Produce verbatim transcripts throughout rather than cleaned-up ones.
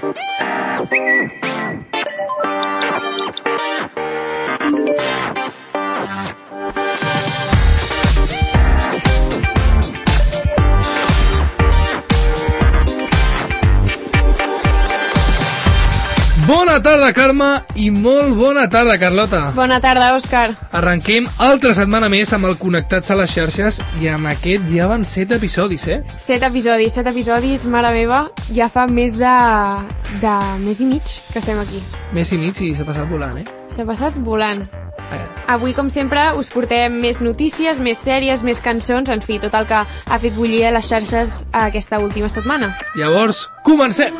Bona tarda, Carme, i molt bona tarda, Carlota. Bona tarda, Òscar. Arrenquem altra setmana més amb el Connectats a les xarxes i amb aquest ja van set episodis, eh? Set episodis, set episodis, mare meva, ja fa més de... de mes i mig que estem aquí. Mes i mig i s'ha passat volant, eh? S'ha passat volant. Eh. Avui, com sempre, us portem més notícies, més sèries, més cançons, en fi, tot el que ha fet bullir a les xarxes aquesta última setmana. Llavors, comencem!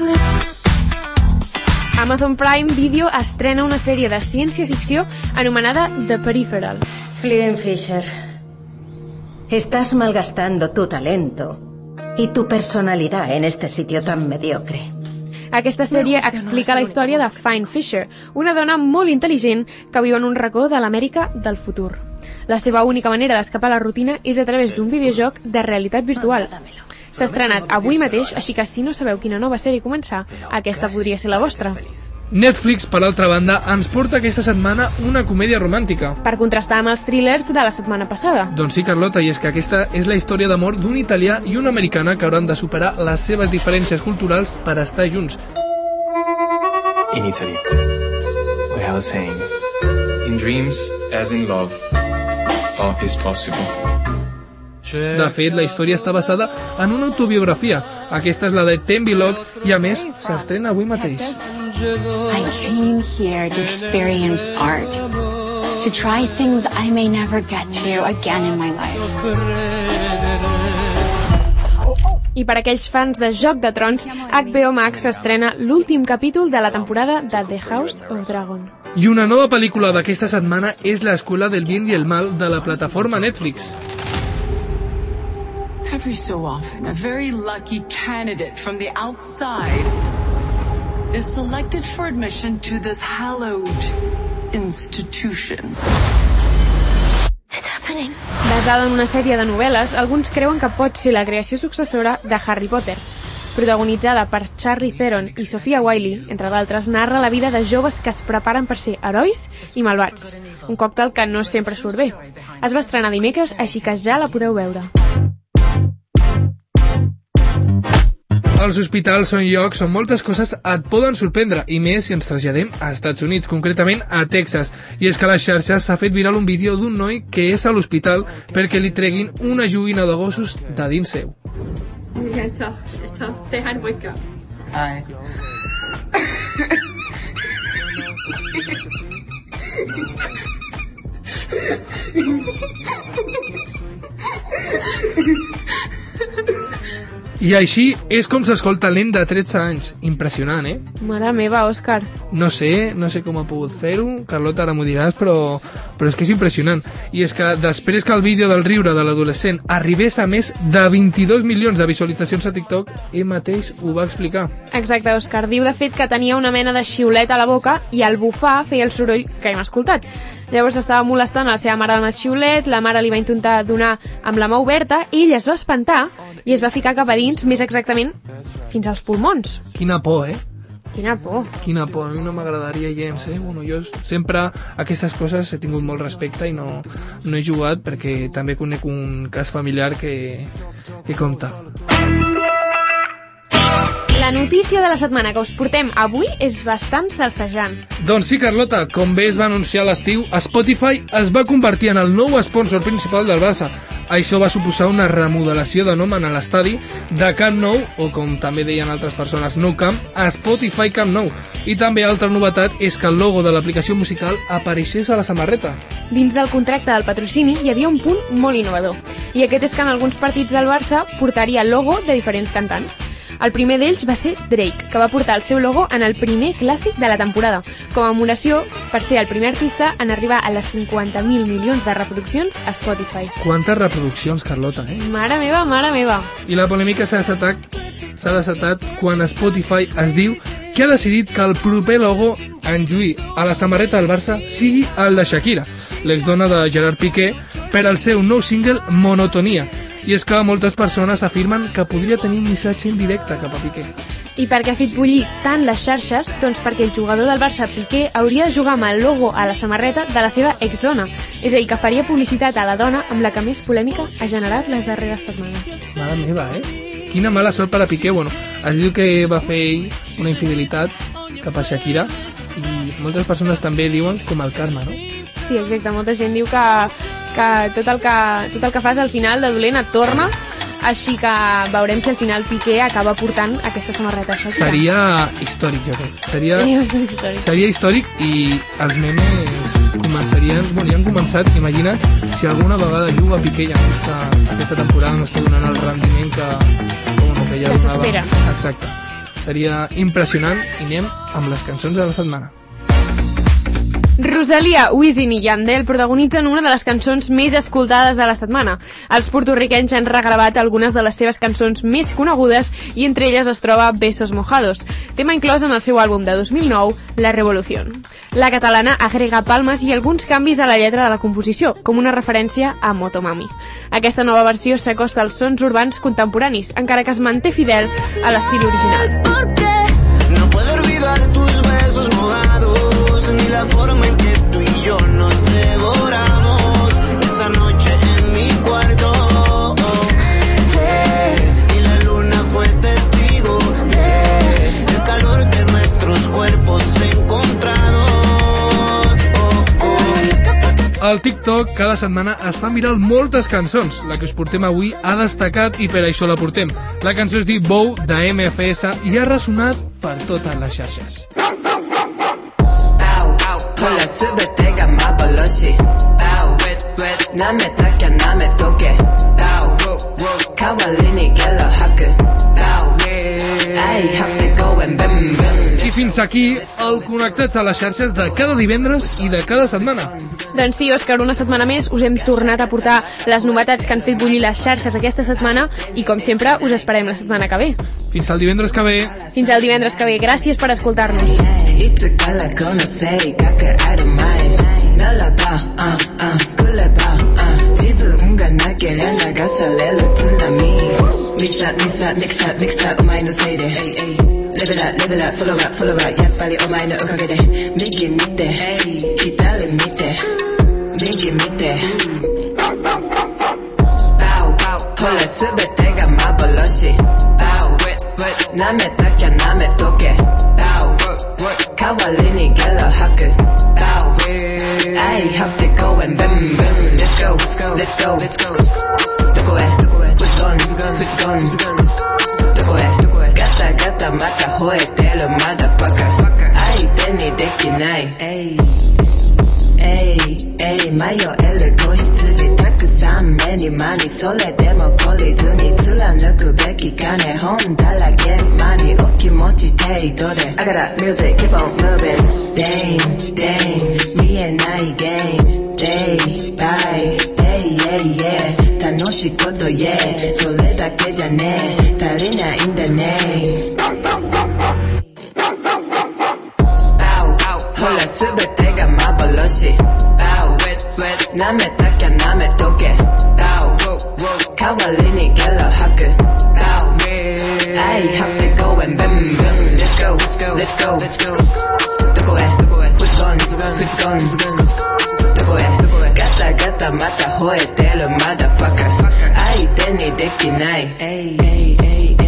Amazon Prime Video estrena una sèrie de ciència-ficció anomenada The Peripheral. Flynn Fisher, estás malgastando tu talento y tu personalidad en este sitio tan mediocre. Aquesta sèrie explica la història de Flynn Fisher, una dona molt intel·ligent que viu en un racó de l'Amèrica del futur. La seva única manera d'escapar a la rutina és a través d'un videojoc de realitat virtual. S'ha estrenat avui mateix, així que si no sabeu quina nova sèrie començar, aquesta podria ser la vostra. Netflix, per altra banda, ens porta aquesta setmana una comèdia romàntica. Per contrastar amb els thrillers de la setmana passada. Doncs sí, Carlota, i és que aquesta és la història d'amor d'un italià i una americana que hauran de superar les seves diferències culturals per estar junts. In Italy, we have a saying, in dreams, as in love, all is possible. De fet, la història està basada en una autobiografia. Aquesta és la de Ten Bilog i, a més, s'estrena avui mateix. I came here to experience art, to try things I may never get to again in my life. I per aquells fans de Joc de Trons, H B O Max s'estrena l'últim capítol de la temporada de The House of Dragon. I una nova pel·lícula d'aquesta setmana és l'Escuela del Bien y el Mal de la plataforma Netflix. Every so often, a very lucky candidate from the outside is selected for admission to this hallowed institution. It's happening. Basada en una sèrie de novel·les, alguns creuen que pot ser la creació successora de Harry Potter. Protagonitzada per Charlize Theron i Sophia Wiley, entre d'altres, narra la vida de joves que es preparen per ser herois i malvats. Un còctel que no sempre surt bé. Es va estrenar dimecres, així que ja la podeu veure. Els hospitals són llocs on moltes coses et poden sorprendre, i més si ens traslladem a Estats Units, concretament a Texas. I és que a les xarxes s'ha fet viral un vídeo d'un noi que és a l'hospital perquè li treguin una joguina de gossos de dins seu. Hi. I així és com s'escolta el nen de tretze anys. Impressionant, eh? Mare meva, Òscar. No sé, no sé com ha pogut fer-ho, Carlota, ara m'ho diràs, però, però és que és impressionant. I és que després que el vídeo del riure de l'adolescent arribés a més de vint-i-dos milions de visualitzacions a TikTok, ell mateix ho va explicar. Exacte, Òscar. Diu, de fet, que tenia una mena de xiulet a la boca i al bufar feia el soroll que hem escoltat. Llavors estava molestant a la seva mare amb el xiulet, la mare li va intentar donar amb la mà oberta, ell es va espantar i es va ficar cap a dins, més exactament, fins als pulmons. Quina por, eh? Quina por. Quina por, a mi no m'agradaria gens, eh? Bueno, jo sempre aquestes coses he tingut molt respecte i no, no he jugat perquè també conec un cas familiar que, que compta. La notícia de la setmana que us portem avui és bastant salsejant. Doncs sí, Carlota, com bé es va anunciar a l'estiu, Spotify es va convertir en el nou sponsor principal del Barça. Això va suposar una remodelació de nom en l'estadi de Camp Nou, o com també deien altres persones, Nou Camp, a Spotify Camp Nou. I també altra novetat és que el logo de l'aplicació musical apareixés a la samarreta. Dins del contracte del patrocini hi havia un punt molt innovador, i aquest és que en alguns partits del Barça portaria el logo de diferents cantants. El primer d'ells va ser Drake, que va portar el seu logo en el primer clàssic de la temporada, com a emulació per ser el primer artista en arribar a les cinquanta mil milions de reproduccions a Spotify. Quantes reproduccions, Carlota, eh? Mare meva, mare meva. I la polèmica s'ha desatat, s'ha desatat quan Spotify es diu que ha decidit que el proper logo en lluir a la samarreta del Barça sigui el de Shakira, l'exdona de Gerard Piqué, per al seu nou single Monotonia. I és que moltes persones afirmen que podria tenir un missatge indirecte cap a Piqué. I per què ha fet bullir tant les xarxes? Doncs perquè el jugador del Barça, Piqué, hauria de jugar amb el logo a la samarreta de la seva exdona. És a dir, que faria publicitat a la dona amb la que més polèmica ha generat les darreres setmanes. Mare meva, eh? Quina mala sort per a Piqué. Bueno, es diu que va fer ell una infidelitat cap a Shakira i moltes persones també diuen com el karma, no? Sí, exacte. Molta gent diu que, que, tot, el que tot el que fas al final de dolent et torna. Així que veurem si al final Piqué acaba portant aquesta samarreta a Shakira. Seria històric, jo crec. Seria, seria històric. Seria històric i els memes començarien... Bueno, ja han començat. Imagina't si alguna vegada juga Piqué i aquesta, aquesta temporada no està donant el rendiment que, bueno, que ja que donava. s'espera. Exacte. Seria impressionant i anem amb les cançons de la setmana. Rosalia, Wisin i Yandel protagonitzen una de les cançons més escoltades de la setmana. Els porto-riquenys han regravat algunes de les seves cançons més conegudes i entre elles es troba Besos Mojados, tema inclòs en el seu àlbum de dos mil nou, La Revolución. La catalana agrega palmes i alguns canvis a la lletra de la composició, com una referència a Motomami. Aquesta nova versió s'acosta als sons urbans contemporanis, encara que es manté fidel a l'estil original. No puedo olvidar tus besos mojados ni la forma en que tú y yo nos devoramos esa noche en mi cuarto, oh, oh. Hey, y la luna fue testigo hey, el calor de nuestros cuerpos encontrados, oh, oh. Al TikTok cada setmana es fan viral moltes cançons. La que us portem avui ha destacat i per això la portem. La cançó es diu Bow de M F S i ha ressonat per totes les xarxes. 콜라 수베테가 마블러시 아우 웻웻 남의 딱야 남의 도게 아우 카왈리니 갤러 하크 아우 I have to go and bim bim. I fins aquí el Connectats a les xarxes de cada divendres i de cada setmana. Doncs sí, Òscar, una setmana més us hem tornat a portar les novetats que han fet bullir les xarxes aquesta setmana i, com sempre, us esperem la setmana que ve. Fins al divendres que ve. Fins al divendres que ve. Gràcies per escoltar-nos. Mix up, mix up, mix up, mix up, 오마이のせいで Live it up, live it up, follow up, follow up やっぱりお前のおかげで右見て、左見て右見てほらすべてが幻舐めたきゃ舐めとけ代わりにゲロ吐く I have to go and boom boom Let's go, let's go, let's go, let's go どこへ Who's gone, who's gone, who's gone, who's gone どこへガタガタまた吠えてる Motherfucker 相手にできないえいえいえい迷える子羊たくさん目に間にそれでも懲りずに貫くべき金本だらけ間にお気持ち程度で I got a music, keep on moving Dang, dang 見えないゲーム Day by day, yeah, yeah 楽しいこと yeah それだけじゃね足りないんだねほらすべてが幻舐めたきゃ舐めとけ代わりにゲロ吐く I have to go and boom boom Let's go, let's go, let's go, let's go どこへ Who's gone, who's gone, who's gone, who's gone どこへガタガタまた吠えてる Motherfucker 相手にできない